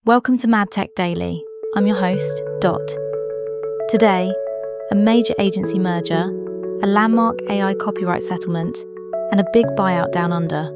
Welcome to MadTech Daily. I'm your host, Dot. Today, a major agency merger, a landmark AI copyright settlement, and a big buyout down under.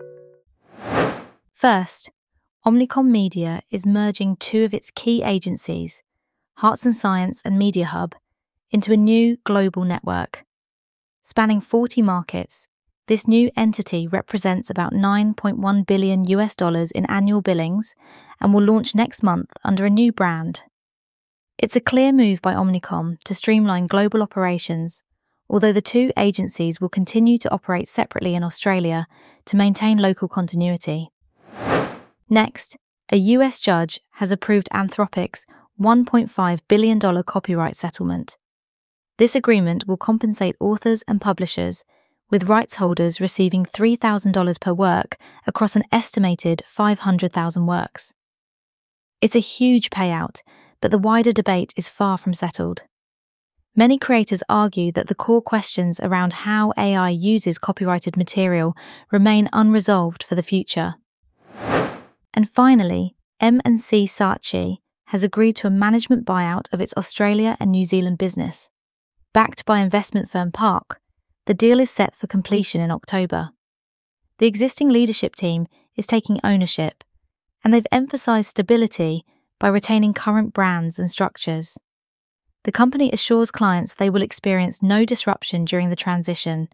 First, Omnicom Media is merging two of its key agencies, Hearts and Science and Media Hub, into a new global network. Spanning 40 markets, this new entity represents about $9.1 billion in annual billings and will launch next month under a new brand. It's a clear move by Omnicom to streamline global operations, although the two agencies will continue to operate separately in Australia to maintain local continuity. Next, a US judge has approved Anthropic's $1.5 billion copyright settlement. This agreement will compensate authors and publishers, with rights holders receiving $3,000 per work across an estimated 500,000 works. It's a huge payout, but the wider debate is far from settled. Many creators argue that the core questions around how AI uses copyrighted material remain unresolved for the future. And finally, M&C Saatchi has agreed to a management buyout of its Australia and New Zealand business. Backed by investment firm Park, the deal is set for completion in October. The existing leadership team is taking ownership, and they've emphasised stability by retaining current brands and structures. The company assures clients they will experience no disruption during the transition.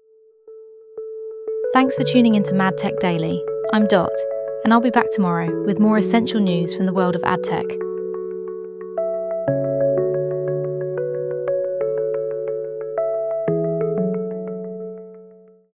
Thanks for tuning into MadTech Daily. I'm Dot, and I'll be back tomorrow with more essential news from the world of AdTech.